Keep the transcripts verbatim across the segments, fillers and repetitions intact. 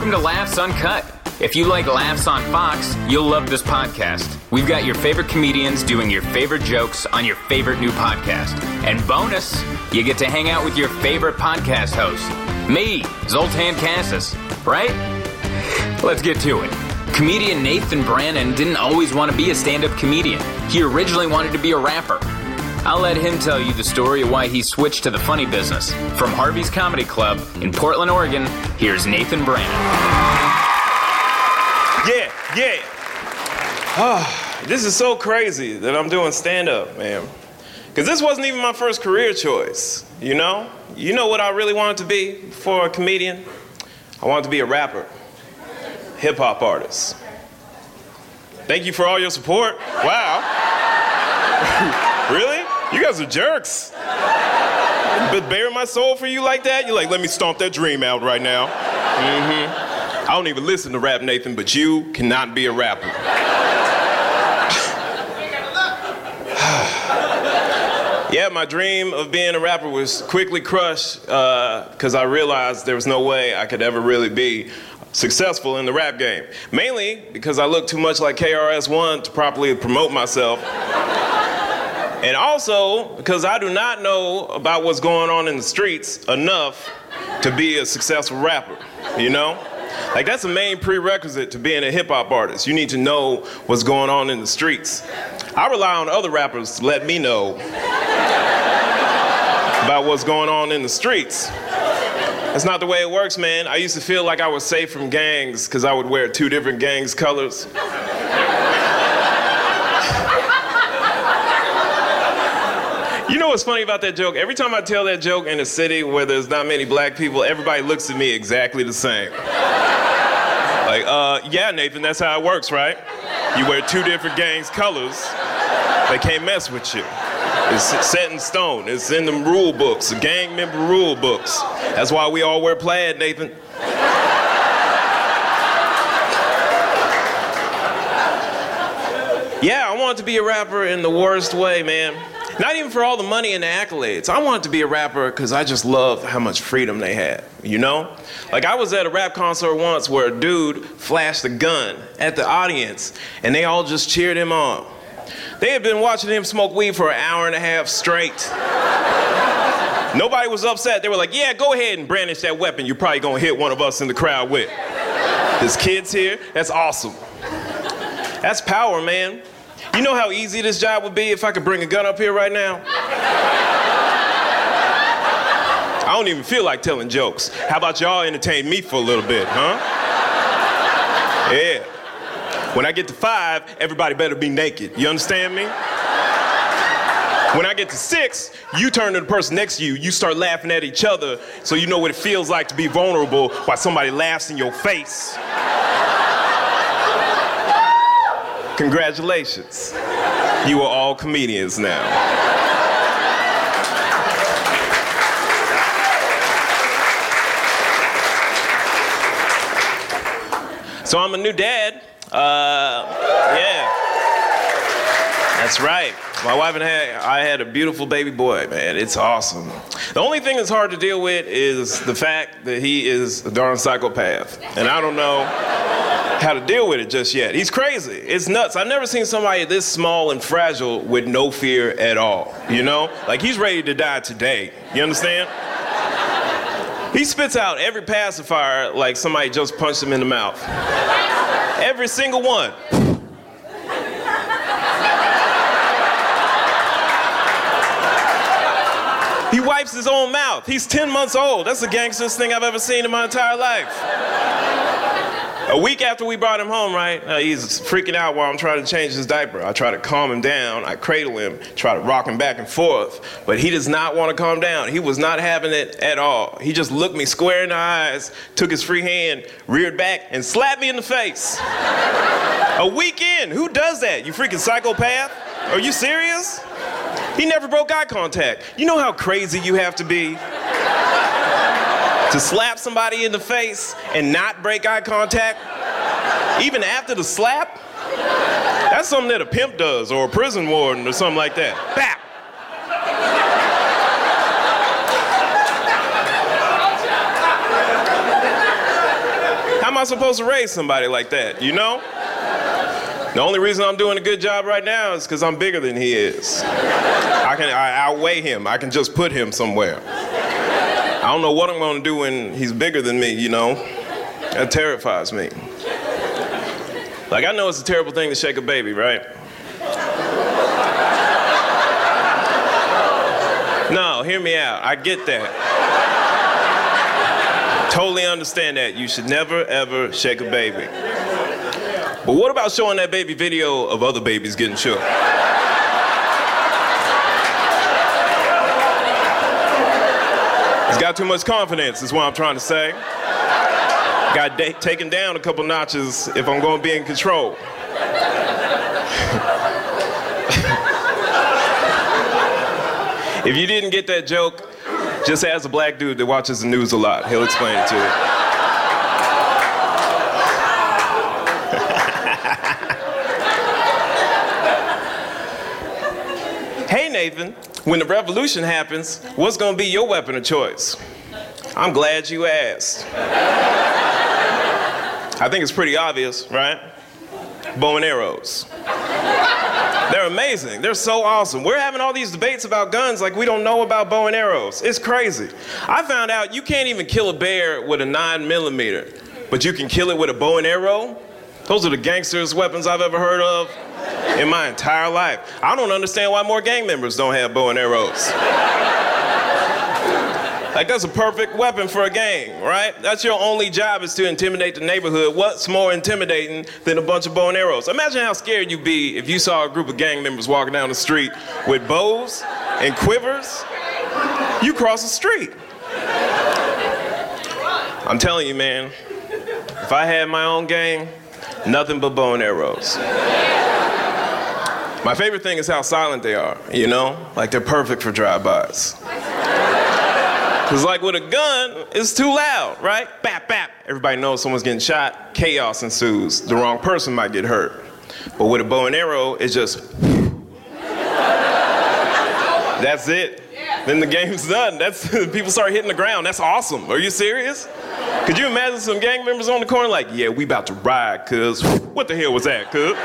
Welcome to Laughs Uncut. If you like Laughs on Fox, you'll love this podcast. We've got your favorite comedians doing your favorite jokes on your favorite new podcast. And bonus, you get to hang out with your favorite podcast host, me, Zoltan Cassis, right? Let's get to it. Comedian Nathan Brannon didn't always want to be a stand-up comedian. He originally wanted to be a rapper. I'll let him tell you the story of why he switched to the funny business. From Harvey's Comedy Club in Portland, Oregon, here's Nathan Brannon. Yeah, yeah. Oh, this is so crazy that I'm doing stand-up, man. Because this wasn't even my first career choice, you know? You know what I really wanted to be for a comedian? I wanted to be a rapper, hip-hop artist. Thank you for all your support. Wow. Really? You guys are jerks. But bare my soul for you like that? You're like, let me stomp that dream out right now. Mm-hmm. I don't even listen to rap, Nathan, but you cannot be a rapper. Yeah, my dream of being a rapper was quickly crushed because uh, I realized there was no way I could ever really be successful in the rap game. Mainly because I look too much like K R S One to properly promote myself. And also because I do not know about what's going on in the streets enough to be a successful rapper, you know? Like, that's the main prerequisite to being a hip-hop artist. You need to know what's going on in the streets. I rely on other rappers to let me know about what's going on in the streets. That's not the way it works, man. I used to feel like I was safe from gangs because I would wear two different gangs' colors. You know what's funny about that joke? Every time I tell that joke in a city where there's not many black people, everybody looks at me exactly the same. Like, uh, yeah, Nathan, that's how it works, right? You wear two different gangs' colors, they can't mess with you. It's set in stone. It's in the rule books, the gang member rule books. That's why we all wear plaid, Nathan. Yeah, I wanted to be a rapper in the worst way, man. Not even for all the money and the accolades. I wanted to be a rapper because I just loved how much freedom they had, you know? Like, I was at a rap concert once where a dude flashed a gun at the audience, and they all just cheered him on. They had been watching him smoke weed for an hour and a half straight. Nobody was upset. They were like, yeah, go ahead and brandish that weapon you're probably gonna hit one of us in the crowd with. There's kids here, that's awesome. That's power, man. You know how easy this job would be if I could bring a gun up here right now? I don't even feel like telling jokes. How about y'all entertain me for a little bit, huh? Yeah. When I get to five, everybody better be naked. You understand me? When I get to six, you turn to the person next to you, you start laughing at each other so you know what it feels like to be vulnerable while somebody laughs in your face. Congratulations. You are all comedians now. So I'm a new dad. Uh, yeah. That's right. My wife and I, I had a beautiful baby boy, man. It's awesome. The only thing that's hard to deal with is the fact that he is a darn psychopath. And I don't know how to deal with it just yet. He's crazy. It's nuts. I've never seen somebody this small and fragile with no fear at all, you know? Like, he's ready to die today. You understand? He spits out every pacifier like somebody just punched him in the mouth. Every single one. He wipes his own mouth. He's ten months old. That's the gangsterest thing I've ever seen in my entire life. A week after we brought him home, right, uh, he's freaking out while I'm trying to change his diaper. I try to calm him down. I cradle him, try to rock him back and forth. But he does not want to calm down. He was not having it at all. He just looked me square in the eyes, took his free hand, reared back, and slapped me in the face. A week in, who does that? You freaking psychopath? Are you serious? He never broke eye contact. You know how crazy you have to be to slap somebody in the face and not break eye contact? Even after the slap? That's something that a pimp does, or a prison warden, or something like that. Bap! How am I supposed to raise somebody like that, you know? The only reason I'm doing a good job right now is because I'm bigger than he is. I can I outweigh him. I can just put him somewhere. I don't know what I'm gonna do when he's bigger than me, you know? That terrifies me. Like, I know it's a terrible thing to shake a baby, right? No, hear me out. I get that. Totally understand that. You should never, ever shake a baby. But what about showing that baby video of other babies getting shook? He's got too much confidence, is what I'm trying to say. Got da- taken down a couple notches if I'm gonna be in control. If you didn't get that joke, just ask a black dude that watches the news a lot. He'll explain it to you. Hey, Nathan, when the revolution happens, what's gonna be your weapon of choice? I'm glad you asked. I think it's pretty obvious, right? Bow and arrows. They're amazing. They're so awesome. We're having all these debates about guns like we don't know about bow and arrows. It's crazy. I found out you can't even kill a bear with a nine millimeter, but you can kill it with a bow and arrow? Those are the gangsters' weapons I've ever heard of in my entire life. I don't understand why more gang members don't have bow and arrows. Like, that's a perfect weapon for a gang, right? That's your only job, is to intimidate the neighborhood. What's more intimidating than a bunch of bow and arrows? Imagine how scared you'd be if you saw a group of gang members walking down the street with bows and quivers. You cross the street. I'm telling you, man, if I had my own gang, nothing but bow and arrows. My favorite thing is how silent they are, you know? Like, they're perfect for drive-bys. Because like with a gun, it's too loud, right? Bap, bap. Everybody knows someone's getting shot. Chaos ensues. The wrong person might get hurt. But with a bow and arrow, it's just... That's it. Then the game's done. That's people start hitting the ground. That's awesome. Are you serious? Could you imagine some gang members on the corner like, yeah, we about to ride, cuz. What the hell was that, cuz?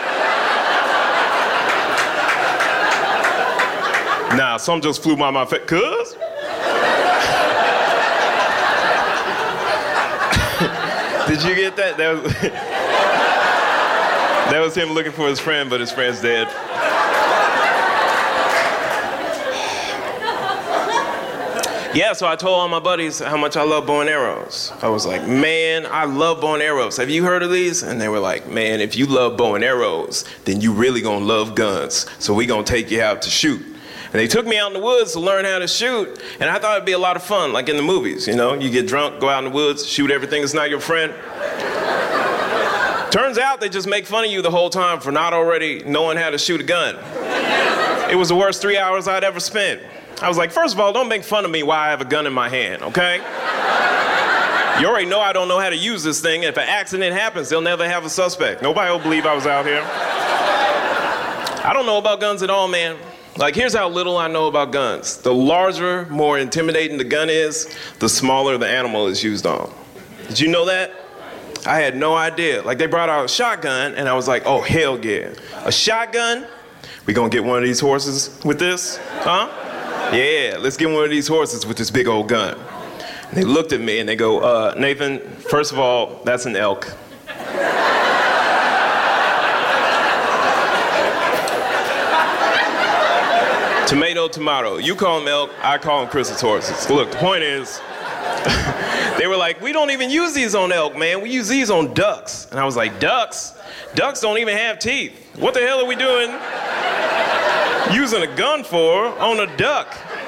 Nah, some just flew by my face. Cuz? Did you get that? That was, that was him looking for his friend, but his friend's dead. Yeah, so I told all my buddies how much I love bow and arrows. I was like, man, I love bow and arrows. Have you heard of these? And they were like, man, if you love bow and arrows, then you really gonna love guns. So we gonna take you out to shoot. And they took me out in the woods to learn how to shoot, and I thought it'd be a lot of fun, like in the movies, you know? You get drunk, go out in the woods, shoot everything that's not your friend. Turns out they just make fun of you the whole time for not already knowing how to shoot a gun. It was the worst three hours I'd ever spent. I was like, first of all, don't make fun of me while I have a gun in my hand, okay? You already know I don't know how to use this thing, and if an accident happens, they'll never have a suspect. Nobody will believe I was out here. I don't know about guns at all, man. Like, here's how little I know about guns. The larger, more intimidating the gun is, the smaller the animal is used on. Did you know that? I had no idea. Like, they brought out a shotgun, and I was like, oh, hell yeah. A shotgun? We gonna get one of these horses with this? Huh? Yeah, let's get one of these horses with this big old gun. And they looked at me, and they go, uh, Nathan, first of all, that's an elk. Tomato, tomato. You call them elk, I call them Chris's horses. Look, the point is, they were like, we don't even use these on elk, man. We use these on ducks. And I was like, ducks? Ducks don't even have teeth. What the hell are we doing using a gun for on a duck?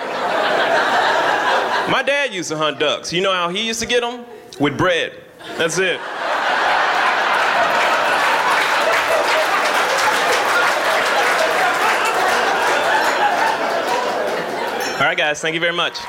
My dad used to hunt ducks. You know how he used to get them? With bread. That's it. All right, guys, thank you very much.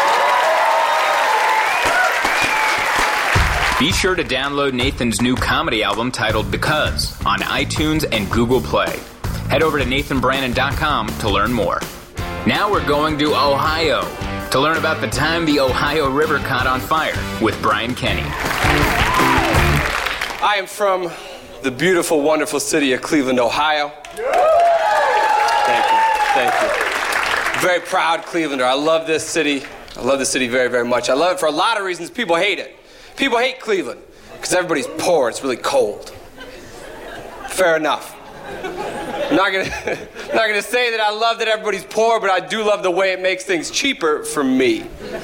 Be sure to download Nathan's new comedy album titled Because on iTunes and Google Play. Head over to nathan brannon dot com to learn more. Now we're going to Ohio to learn about the time the Ohio River caught on fire with Brian Kenny. I am from the beautiful, wonderful city of Cleveland, Ohio. Thank you, thank you. Very proud Clevelander. I love this city. I love this city very, very much. I love it for a lot of reasons. People hate it. People hate Cleveland because everybody's poor. It's really cold. Fair enough. I'm not gonna, not gonna say that I love that everybody's poor, but I do love the way it makes things cheaper for me.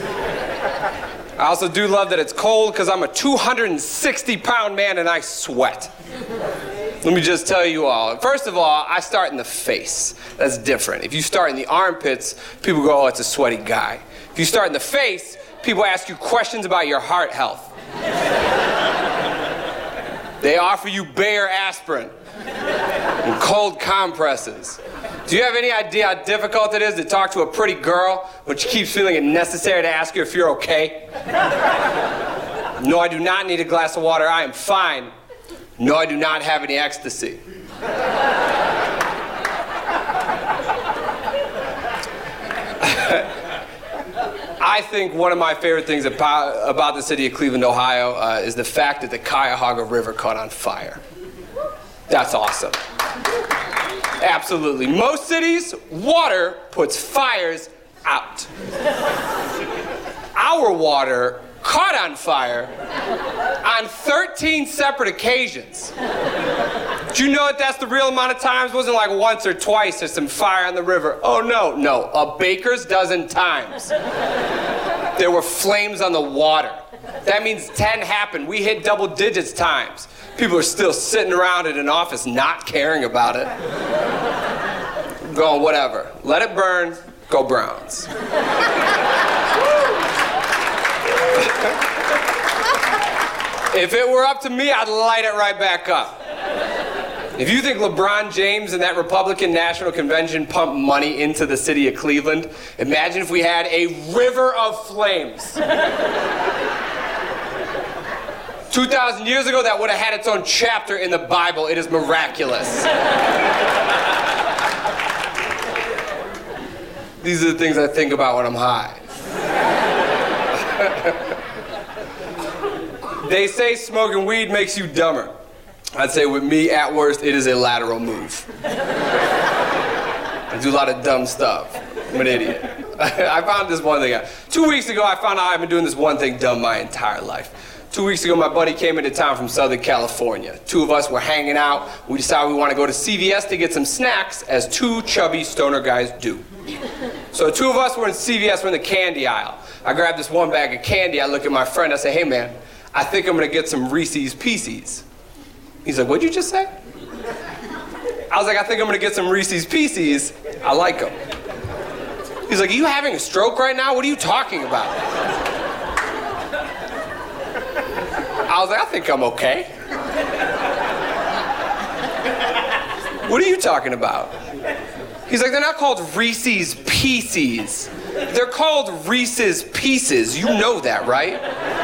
I also do love that it's cold because I'm a two hundred sixty pound man and I sweat. Let me just tell you all. First of all, I start in the face. That's different. If you start in the armpits, people go, oh, it's a sweaty guy. If you start in the face, people ask you questions about your heart health. They offer you Bayer aspirin and cold compresses. Do you have any idea how difficult it is to talk to a pretty girl when she keeps feeling it necessary to ask you if you're okay? No, I do not need a glass of water. I am fine. No, I do not have any ecstasy. I think one of my favorite things about, about the city of Cleveland, Ohio, uh, is the fact that the Cuyahoga River caught on fire. That's awesome. Absolutely. Most cities, water puts fires out. Our water caught on fire on thirteen separate occasions. Do you know that that's the real amount of times? It wasn't like once or twice there's some fire on the river. Oh, no, no. A baker's dozen times. There were flames on the water. That means ten happened. We hit double digits times. People are still sitting around in an office not caring about it. Going, whatever. Let it burn. Go Browns. If it were up to me, I'd light it right back up. If you think LeBron James and that Republican National Convention pumped money into the city of Cleveland, imagine if we had a river of flames. two thousand years ago, that would have had its own chapter in the Bible. It is miraculous. These are the things I think about when I'm high. They say smoking weed makes you dumber. I'd say with me, at worst, it is a lateral move. I do a lot of dumb stuff. I'm an idiot. I found this one thing out. Two weeks ago, I found out I've been doing this one thing dumb my entire life. Two weeks ago, my buddy came into town from Southern California. Two of us were hanging out. We decided we want to go to C V S to get some snacks, as two chubby stoner guys do. So two of us were in C V S, we're in the candy aisle. I grabbed this one bag of candy. I look at my friend. I say, hey, man, I think I'm going to get some Reese's Pieces. He's like, what'd you just say? I was like, I think I'm going to get some Reese's Pieces. I like them. He's like, are you having a stroke right now? What are you talking about? I was like, I think I'm okay. What are you talking about? He's like, they're not called Reese's Pieces. They're called Reese's Pieces. You know that, right?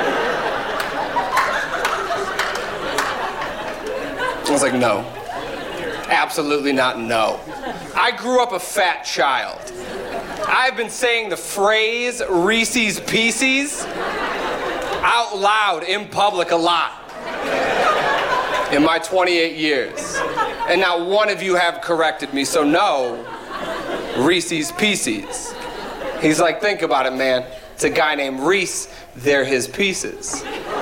I was like, no. Absolutely not no. I grew up a fat child. I've been saying the phrase Reese's Pieces out loud in public a lot in my twenty-eight years. And not one of you have corrected me, so no, Reese's Pieces. He's like, think about it, man. It's a guy named Reese. They're his pieces.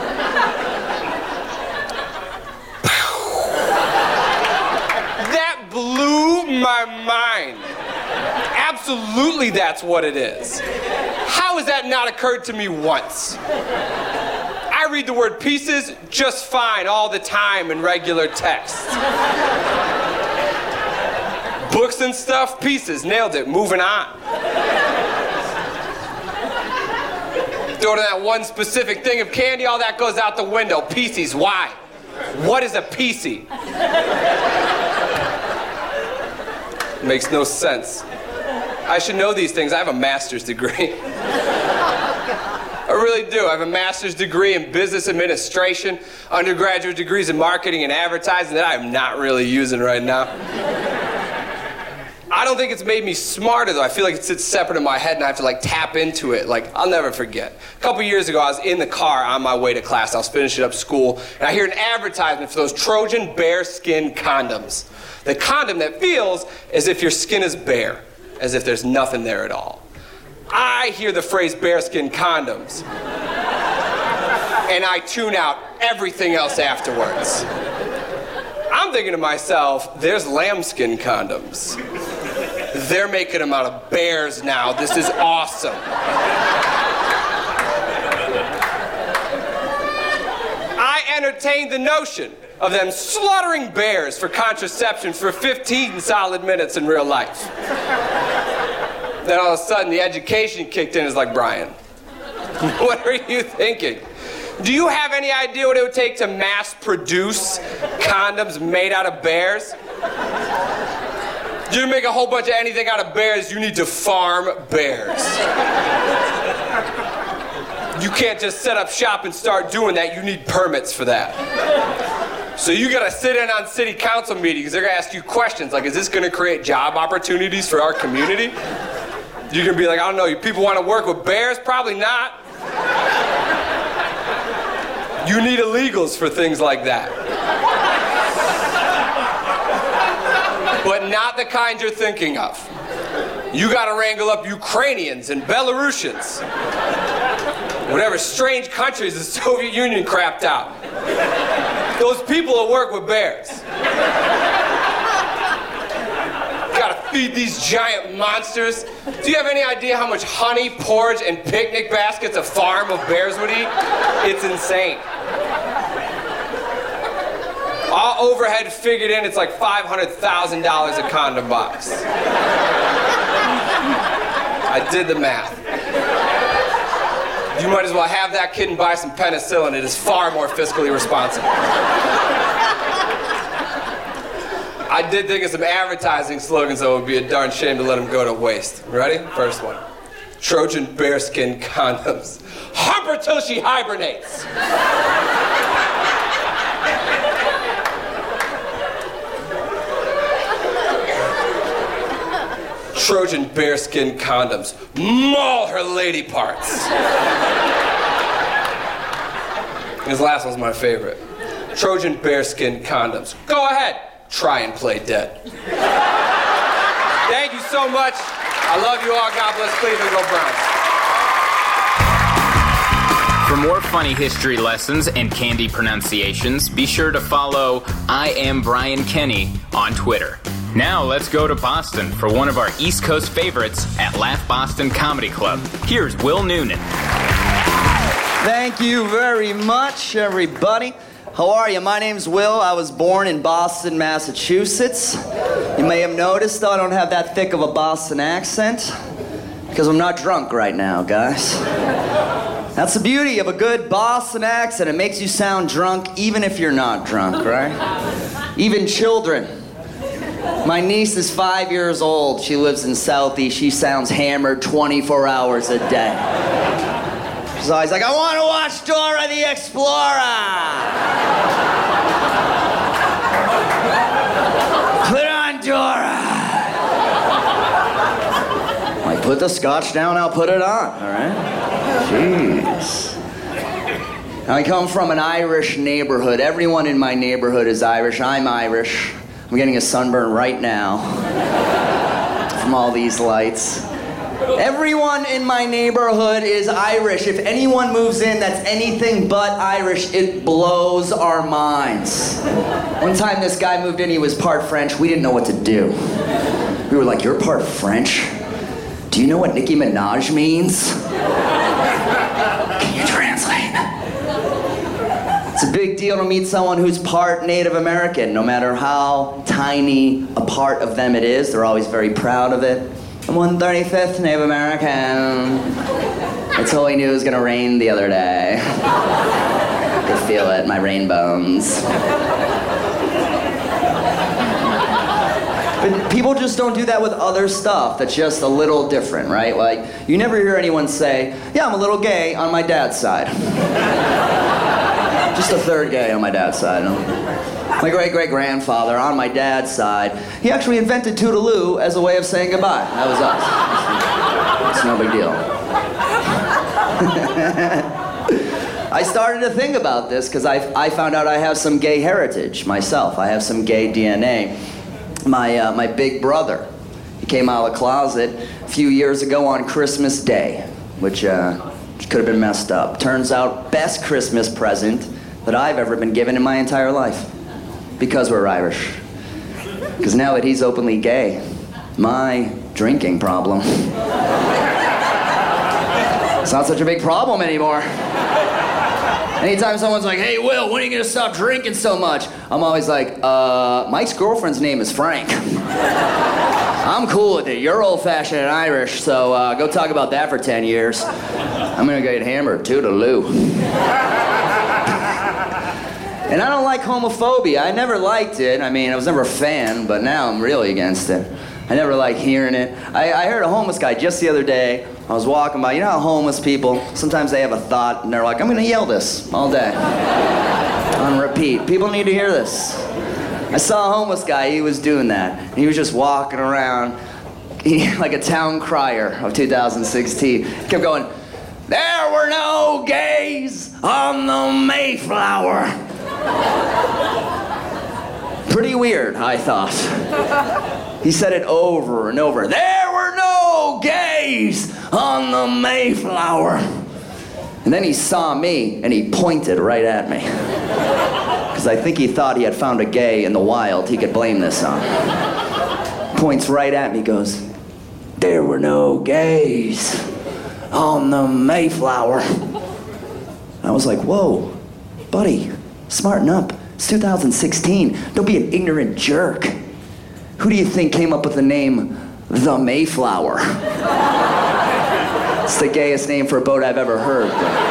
That blew my mind. Absolutely, that's what it is. How has that not occurred to me once? I read the word pieces just fine all the time in regular text. Books and stuff, pieces, nailed it, moving on. Throw to that one specific thing of candy, all that goes out the window. Pieces, why? What is a piecey? Makes no sense. I should know these things. I have a master's degree. I really do. I have a master's degree in business administration, undergraduate degrees in marketing and advertising that I am not really using right now. I don't think it's made me smarter, though. I feel like it sits separate in my head, and I have to, like, tap into it. Like, I'll never forget. A couple years ago, I was in the car on my way to class. I was finishing up school, and I hear an advertisement for those Trojan bearskin condoms. The condom that feels as if your skin is bare, as if there's nothing there at all. I hear the phrase bearskin condoms, and I tune out everything else afterwards. I'm thinking to myself, there's lambskin condoms. They're making them out of bears now. This is awesome. I entertained the notion of them slaughtering bears for contraception for fifteen solid minutes in real life. Then all of a sudden, the education kicked in. It's like, Brian, what are you thinking? Do you have any idea what it would take to mass produce condoms made out of bears? You make a whole bunch of anything out of bears, you need to farm bears. You can't just set up shop and start doing that. You need permits for that. So you gotta sit in on city council meetings. They're gonna ask you questions like, is this gonna create job opportunities for our community? You're gonna be like, I don't know, you people wanna work with bears? Probably not. You need illegals for things like that. But not the kind you're thinking of. You gotta wrangle up Ukrainians and Belarusians. Whatever strange countries the Soviet Union crapped out. Those people will work with bears. Gotta feed these giant monsters. Do you have any idea how much honey, porridge, and picnic baskets a farm of bears would eat? It's insane. All overhead figured in, it's like five hundred thousand dollars a condom box. I did the math. You might as well have that kid and buy some penicillin. It is far more fiscally responsible. I did think of some advertising slogans, though it would be a darn shame to let them go to waste. Ready? First one. Trojan bearskin condoms. Hump her till she hibernates. Trojan bearskin condoms. Maul her lady parts. This last one's my favorite. Trojan bearskin condoms. Go ahead. Try and play dead. Thank you so much. I love you all. God bless Cleveland. Go Browns. For more funny history lessons and candy pronunciations, be sure to follow I Am Brian Kenny on Twitter. Now let's go to Boston for one of our East Coast favorites at Laugh Boston Comedy Club. Here's Will Noonan. Thank you very much, everybody. How are you? My name's Will. I was born in Boston, Massachusetts. You may have noticed I don't have that thick of a Boston accent because I'm not drunk right now, guys. That's the beauty of a good Boston accent. It makes you sound drunk even if you're not drunk, right? Even children. My niece is five years old. She lives in Southie. She sounds hammered twenty-four hours a day. She's always like, I want to watch Dora the Explorer. Put on Dora. Like, put the scotch down, I'll put it on, all right? Jeez. I come from an Irish neighborhood. Everyone in my neighborhood is Irish. I'm Irish. I'm getting a sunburn right now from all these lights. Everyone in my neighborhood is Irish. If anyone moves in that's anything but Irish, it blows our minds. One time this guy moved in, he was part French. We didn't know what to do. We were like, you're part French? Do you know what Nicki Minaj means? Can you translate? It's a big deal to meet someone who's part Native American. No matter how tiny a part of them it is, they're always very proud of it. I'm one thirty-fifth Native American. That's all I knew it was gonna rain the other day. I could feel it, my rain bones. But people just don't do that with other stuff that's just a little different, right? Like, you never hear anyone say, yeah, I'm a little gay on my dad's side. Just the third gay on my dad's side. My great-great-grandfather on my dad's side, he actually invented Toodaloo as a way of saying goodbye. That was us. It's no big deal. I started to think about this because I, I found out I have some gay heritage myself. I have some gay D N A. My, uh, my big brother, he came out of the closet a few years ago on Christmas Day, which, uh, which could have been messed up. Turns out, best Christmas present that I've ever been given in my entire life. Because we're Irish. Because now that he's openly gay, my drinking problem, it's not such a big problem anymore. Anytime someone's like, hey, Will, when are you gonna stop drinking so much? I'm always like, uh, Mike's girlfriend's name is Frank. I'm cool with it. You're old-fashioned and Irish, so uh, go talk about that for ten years. I'm gonna get hammered, toodaloo. And I don't like homophobia. I never liked it. I mean, I was never a fan, but now I'm really against it. I never like hearing it. I, I heard a homeless guy just the other day. I was walking by. You know how homeless people, sometimes they have a thought and they're like, I'm gonna yell this all day. On repeat. People need to hear this. I saw a homeless guy, he was doing that. And he was just walking around he, like a town crier of two thousand sixteen. He kept going, there were no gays on the Mayflower. Pretty weird, I thought. He said it over and over. There were no gays on the Mayflower. And then he saw me and he pointed right at me. Because I think he thought he had found a gay in the wild he could blame this on. Points right at me, goes, there were no gays on the Mayflower. I was like, whoa, buddy. Smarten up. It's two thousand sixteen. Don't be an ignorant jerk. Who do you think came up with the name The Mayflower? It's the gayest name for a boat I've ever heard.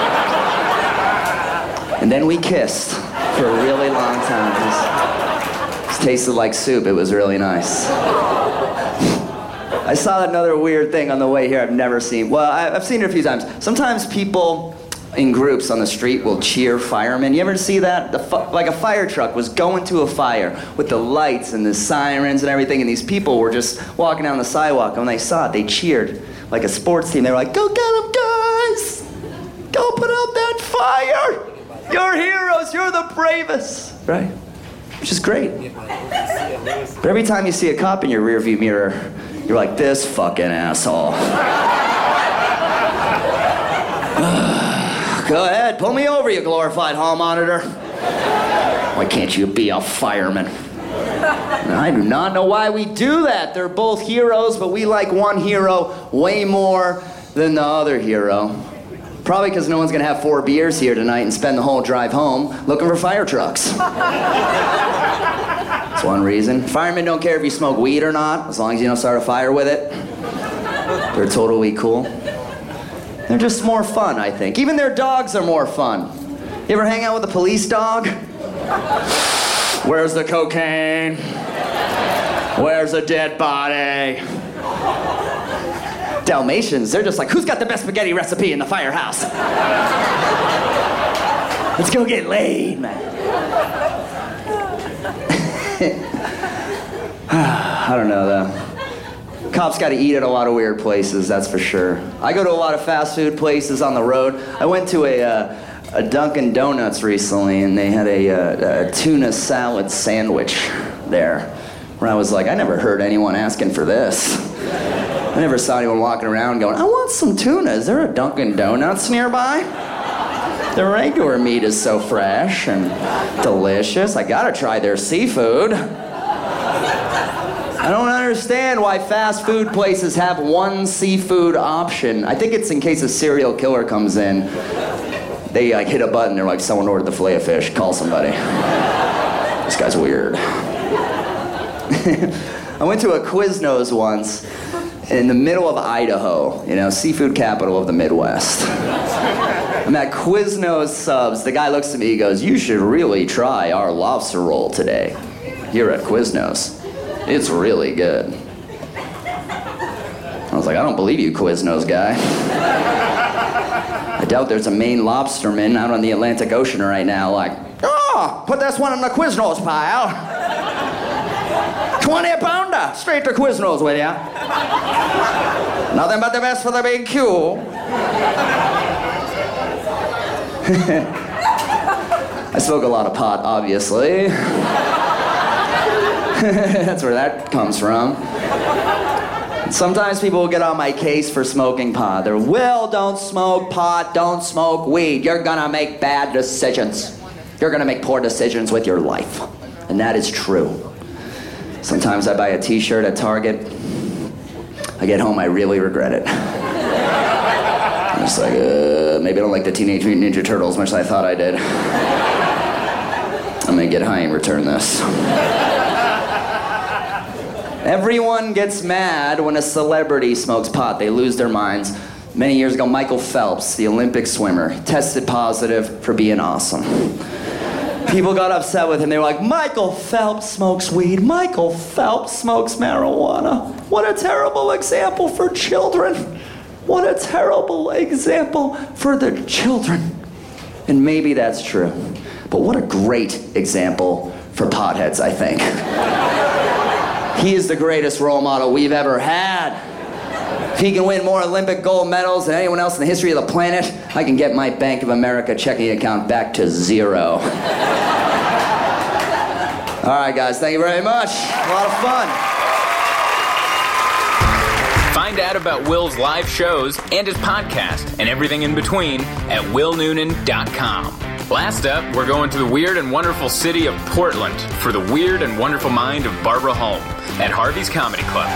And then we kissed for a really long time. It, was, it tasted like soup. It was really nice. I saw another weird thing on the way here I've never seen. Well, I've seen it a few times. Sometimes people in groups on the street will cheer firemen. You ever see that? The fu- like a fire truck was going to a fire with the lights and the sirens and everything, and these people were just walking down the sidewalk, and when they saw it, they cheered like a sports team. They were like, go get them, guys! Go put out that fire! You're heroes, you're the bravest! Right? Which is great. But every time you see a cop in your rearview mirror, you're like, this fucking asshole. Go ahead, pull me over, you glorified hall monitor. Why can't you be a fireman? I do not know why we do that. They're both heroes, but we like one hero way more than the other hero. Probably because no one's gonna have four beers here tonight and spend the whole drive home looking for fire trucks. That's one reason. Firemen don't care if you smoke weed or not, as long as you don't start a fire with it. They're totally cool. They're just more fun, I think. Even their dogs are more fun. You ever hang out with a police dog? Where's the cocaine? Where's the dead body? Dalmatians, they're just like, who's got the best spaghetti recipe in the firehouse? Let's go get laid, man. I don't know, though. Cops got to eat at a lot of weird places, that's for sure. I go to a lot of fast food places on the road. I went to a, uh, a Dunkin' Donuts recently, and they had a, uh, a tuna salad sandwich there, where I was like, I never heard anyone asking for this. I never saw anyone walking around going, I want some tuna. Is there a Dunkin' Donuts nearby? The regular meat is so fresh and delicious. I gotta try their seafood. I don't understand why fast food places have one seafood option. I think it's in case a serial killer comes in. They like hit a button, they're like, someone ordered the filet of fish, call somebody. This guy's weird. I went to a Quiznos once in the middle of Idaho, you know, seafood capital of the Midwest. I'm at Quiznos Subs. The guy looks at me, he goes, you should really try our lobster roll today here at Quiznos. It's really good. I was like, I don't believe you, Quiznos guy. I I doubt there's a Maine lobsterman out on the Atlantic Ocean right now like, oh, put this one in the Quiznos pile. twenty a pounder, straight to Quiznos with ya. Nothing but the best for the big Q. I smoke a lot of pot, obviously. That's where that comes from. Sometimes people will get on my case for smoking pot. They're, Will, don't smoke pot, don't smoke weed. You're gonna make bad decisions. You're gonna make poor decisions with your life. And that is true. Sometimes I buy a t-shirt at Target. I get home, I really regret it. I'm just like, uh, maybe I don't like the Teenage Mutant Ninja Turtles as much as I thought I did. I'm gonna get high and return this. Everyone gets mad when a celebrity smokes pot. They lose their minds. Many years ago, Michael Phelps, the Olympic swimmer, tested positive for being awesome. People got upset with him. They were like, Michael Phelps smokes weed. Michael Phelps smokes marijuana. What a terrible example for children. What a terrible example for the children. And maybe that's true. But what a great example for potheads, I think. He is the greatest role model we've ever had. If he can win more Olympic gold medals than anyone else in the history of the planet, I can get my Bank of America checking account back to zero. All right, guys, thank you very much. A lot of fun. Find out about Will's live shows and his podcast and everything in between at will noonan dot com. Last up, we're going to the weird and wonderful city of Portland for the weird and wonderful mind of Barbara Holm at Harvey's Comedy Club.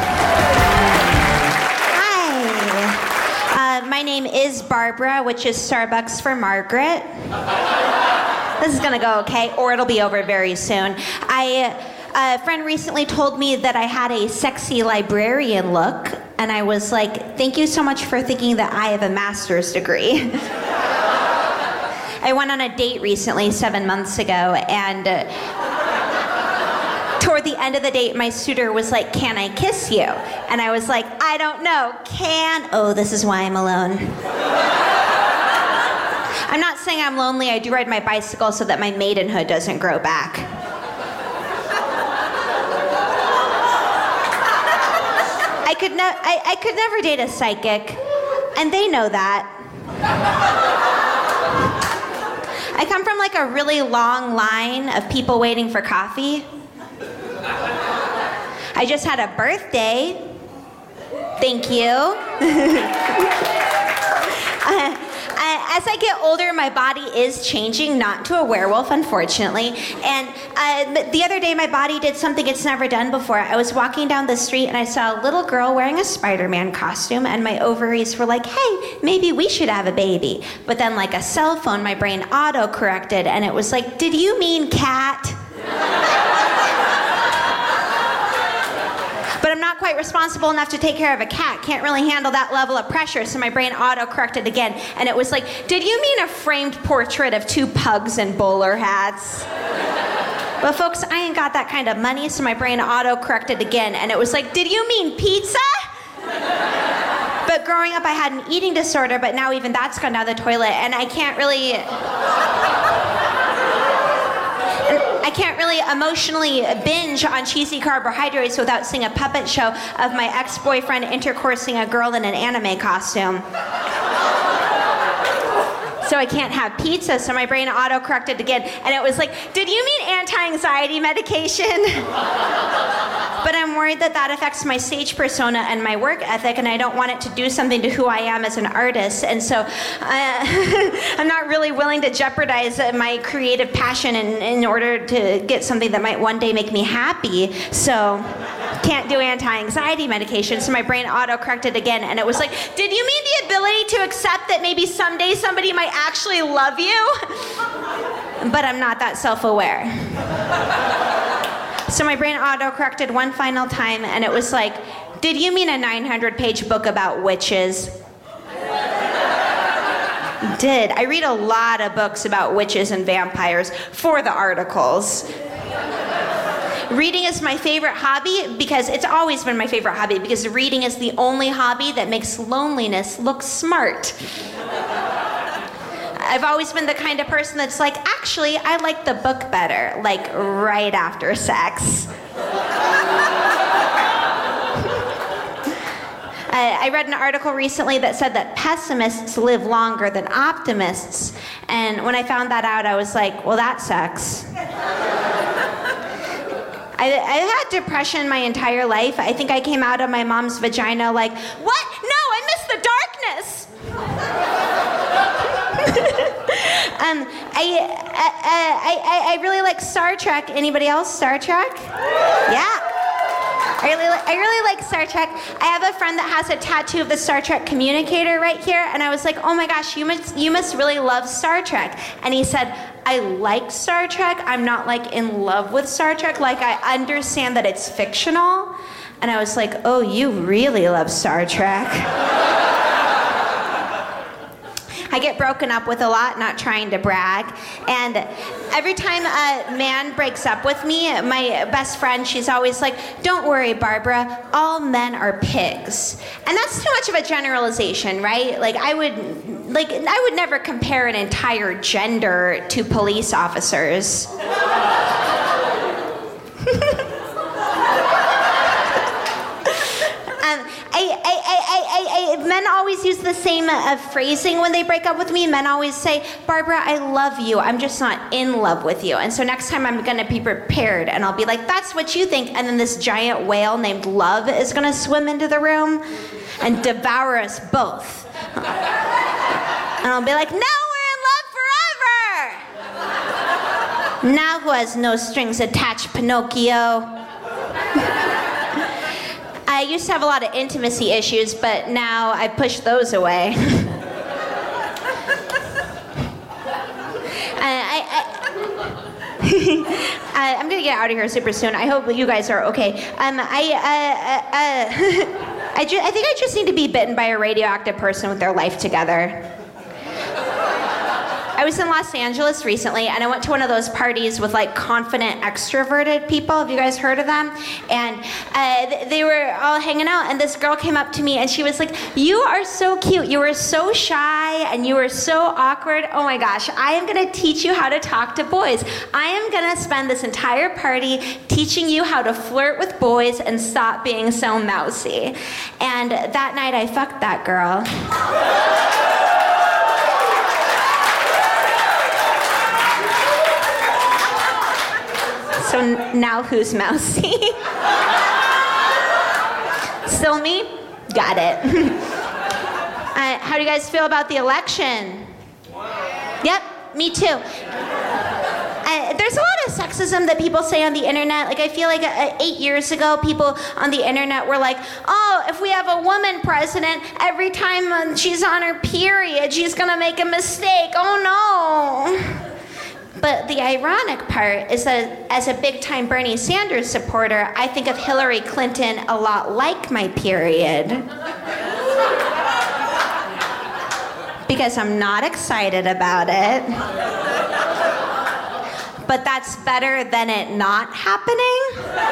Hi. Uh, my name is Barbara, which is Starbucks for Margaret. This is going to go okay, or it'll be over very soon. I, a friend recently told me that I had a sexy librarian look, and I was like, thank you so much for thinking that I have a master's degree. I went on a date recently, seven months ago, and uh, toward the end of the date, my suitor was like, can I kiss you? And I was like, I don't know, can? Oh, this is why I'm alone. I'm not saying I'm lonely, I do ride my bicycle so that my maidenhood doesn't grow back. I could, ne- I, I could never date a psychic, and they know that. I come from like a really long line of people waiting for coffee. I just had a birthday. Thank you. uh, as I get older, my body is changing, not to a werewolf, unfortunately. And uh, the other day, my body did something it's never done before. I was walking down the street and I saw a little girl wearing a Spider-Man costume, and my ovaries were like, hey, maybe we should have a baby. But then like a cell phone, my brain auto-corrected, and it was like, did you mean cat? But I'm not quite responsible enough to take care of a cat. Can't really handle that level of pressure, so my brain auto-corrected again. And it was like, did you mean a framed portrait of two pugs in bowler hats? But folks, I ain't got that kind of money, so my brain auto-corrected again. And it was like, did you mean pizza? But growing up, I had an eating disorder, but now even that's gone down the toilet, and I can't really... I can't really emotionally binge on cheesy carbohydrates without seeing a puppet show of my ex-boyfriend intercoursing a girl in an anime costume. So I can't have pizza, so my brain auto-corrected again. And it was like, did you mean anti-anxiety medication? But I'm worried that that affects my stage persona and my work ethic, and I don't want it to do something to who I am as an artist. And so uh, I'm not really willing to jeopardize my creative passion in, in order to get something that might one day make me happy. So can't do anti-anxiety medication, so my brain auto-corrected again, and it was like, did you mean the ability to accept that maybe someday somebody might actually love you? But I'm not that self-aware. So my brain auto-corrected one final time, and it was like, did you mean a nine hundred page book about witches? Did. I read a lot of books about witches and vampires for the articles. Reading is my favorite hobby because it's always been my favorite hobby because reading is the only hobby that makes loneliness look smart. I've always been the kind of person that's like, actually, I like the book better, like right after sex. I read an article recently that said that pessimists live longer than optimists. And when I found that out, I was like, well, that sucks. I, I've had depression my entire life. I think I came out of my mom's vagina like, what? No, I miss the darkness. um, I, I, I, I really like Star Trek. Anybody else? Star Trek? Yeah. I really, I really like Star Trek. I have a friend that has a tattoo of the Star Trek communicator right here, and I was like, oh my gosh, you must, you must really love Star Trek. And he said, I like Star Trek. I'm not like in love with Star Trek. Like I understand that it's fictional. And I was like, oh, you really love Star Trek. I get broken up with a lot, not trying to brag. And every time a man breaks up with me, my best friend, she's always like, don't worry, Barbara, all men are pigs. And that's too much of a generalization, right? Like I would, like I would never compare an entire gender to police officers. Um, I, I, I, I, I, men always use the same uh, phrasing when they break up with me. Men always say, Barbara, I love you. I'm just not in love with you. And so next time I'm going to be prepared. And I'll be like, that's what you think. And then this giant whale named Love is going to swim into the room and devour us both. And I'll be like, no, we're in love forever. Now who has no strings attached, Pinocchio? I used to have a lot of intimacy issues, but now I push those away. I, I, I, I'm gonna get out of here super soon. I hope you guys are okay. Um, I, uh, uh, I, ju- I think I just need to be bitten by a radioactive person with their life together. I was in Los Angeles recently, and I went to one of those parties with like confident, extroverted people. Have you guys heard of them? And uh, they were all hanging out, and this girl came up to me, and she was like, you are so cute. You were so shy, and you were so awkward. Oh my gosh, I am gonna teach you how to talk to boys. I am gonna spend this entire party teaching you how to flirt with boys and stop being so mousy. And that night, I fucked that girl. So now who's mousy? Still me? Got it. uh, how do you guys feel about the election? Yep, me too. Uh, there's a lot of sexism that people say on the internet. Like I feel like uh, eight years ago, people on the internet were like, oh, if we have a woman president, every time she's on her period, she's gonna make a mistake. Oh no. But the ironic part is that as a big-time Bernie Sanders supporter, I think of Hillary Clinton a lot like my period. Because I'm not excited about it. But that's better than it not happening.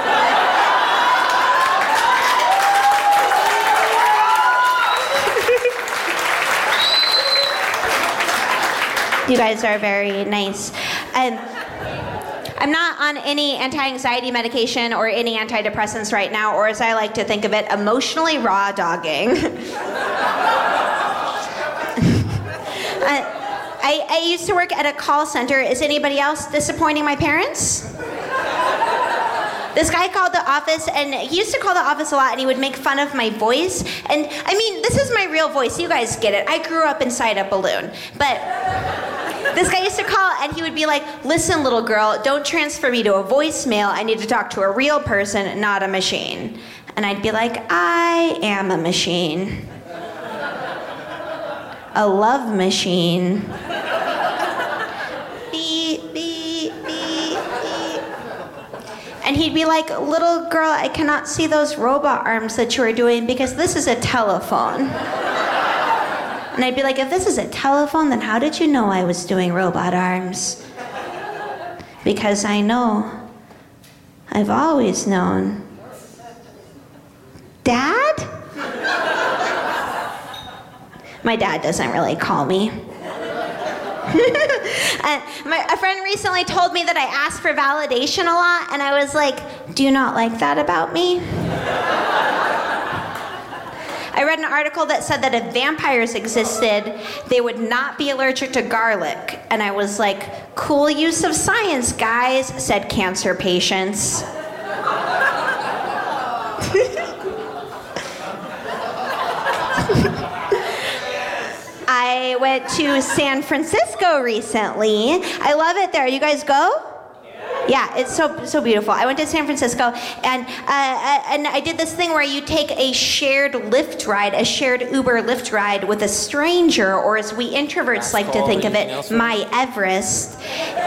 You guys are very nice. Um, I'm not on any anti-anxiety medication or any antidepressants right now, or as I like to think of it, emotionally raw dogging. uh, I, I used to work at a call center. Is anybody else disappointing my parents? This guy called the office, and he used to call the office a lot, and he would make fun of my voice. And I mean, this is my real voice. You guys get it. I grew up inside a balloon. But this guy used to call, and he would be like, listen, little girl, don't transfer me to a voicemail. I need to talk to a real person, not a machine. And I'd be like, I am a machine. A love machine. Beep, beep, beep, beep. And he'd be like, little girl, I cannot see those robot arms that you are doing because this is a telephone. And I'd be like, if this is a telephone, then how did you know I was doing robot arms? Because I know. I've always known. Dad? My dad doesn't really call me. And my, a friend recently told me that I ask for validation a lot, and I was like, do you not like that about me? I read an article that said that if vampires existed, they would not be allergic to garlic. And I was like, cool use of science, guys, said cancer patients. I went to San Francisco recently. I love it there. You guys go? Yeah, it's so so beautiful. I went to San Francisco, and uh, and I did this thing where you take a shared Lyft ride, a shared Uber Lyft ride with a stranger, or as we introverts like to think of it, my Everest.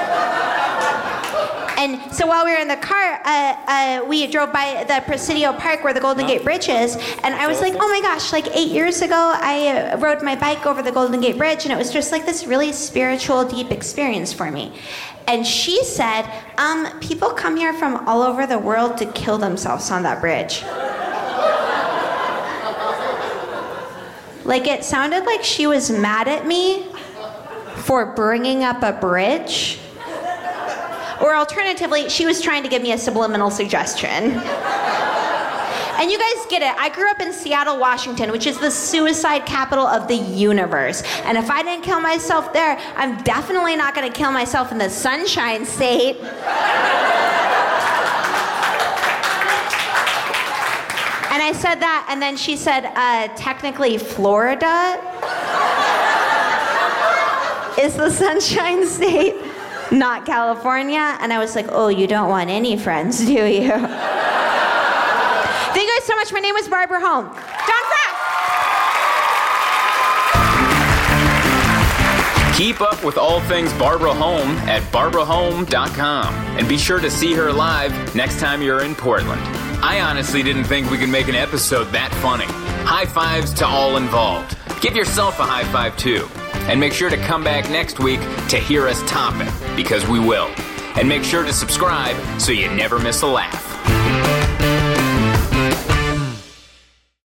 And so while we were in the car, uh, uh, we drove by the Presidio Park where the Golden Gate Bridge is, and I was like, oh my gosh, like eight years ago, I uh, rode my bike over the Golden Gate Bridge, and it was just like this really spiritual, deep experience for me. And she said, um, people come here from all over the world to kill themselves on that bridge. Like, it sounded like she was mad at me for bringing up a bridge. Or alternatively, she was trying to give me a subliminal suggestion. And you guys get it. I grew up in Seattle, Washington, which is the suicide capital of the universe. And if I didn't kill myself there, I'm definitely not going to kill myself in the Sunshine State. And I said that, and then she said, uh, technically Florida is the Sunshine State, not California. And I was like, oh, you don't want any friends, do you? Thank you guys so much. My name is Barbara Holm. John Frack! Keep up with all things Barbara Holm at barbara holm dot com. And be sure to see her live next time you're in Portland. I honestly didn't think we could make an episode that funny. High fives to all involved. Give yourself a high five too. And make sure to come back next week to hear us top it, because we will. And make sure to subscribe so you never miss a laugh.